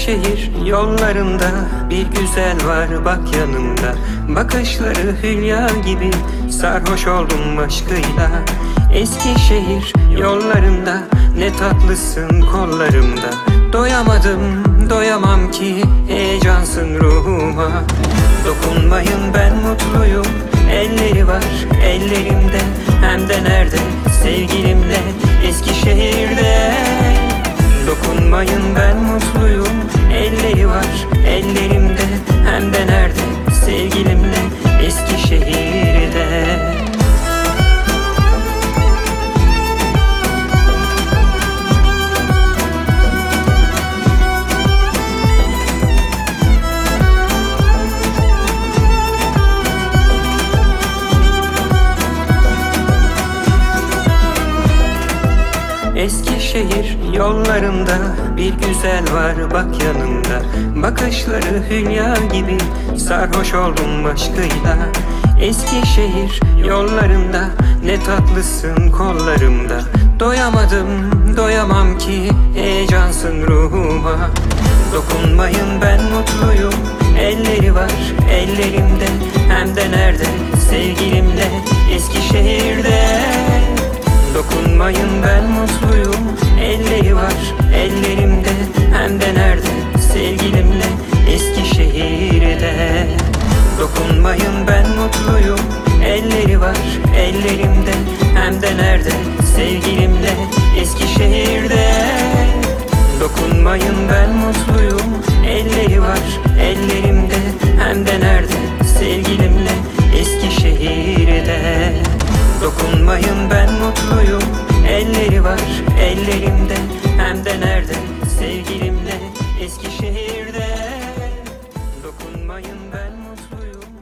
Eskişehir yollarında bir güzel var bak yanımda. Bakışları hülya gibi sarhoş oldum aşkıyla. Eskişehir yollarında ne tatlısın kollarımda. Doyamadım doyamam ki heyecansın ruhuma. Dokunmayın ben mutluyum, elleri var ellerimde. Hem de nerede sevgilimle, Eskişehir'de. Dokunmayın ben mutluyum, elleri var ellerimde. Hem de nerede sevgilimle, Eskişehir'de. Eskişehir yollarında bir güzel var bak yanımda. Bakışları hülya gibi sarhoş oldum aşkıyla. Eskişehir yollarında ne tatlısın kollarımda. Doyamadım doyamam ki heyecansın ruhuma. Dokunmayın ben mutluyum, elleri var ellerimde. Hem de nerede sevgilimle, Eskişehir'de. Dokunmayın ben mutluyum, elleri var ellerimde. Hem de nerede sevgilimle, Eskişehir'de. Dokunmayın ben mutluyum, elleri var ellerimde. Hem de nerede sevgilimle, Eskişehir'de. Dokunmayın ben mutluyum, elleri var ellerimde. Hem de nerede sevgilimle, Eskişehir'de. Dokunmayın ben mutluyum, elleri var ellerimde. Hem de nerede sevgilimle, Eskişehir'de. Dokunmayın ben mutluyum.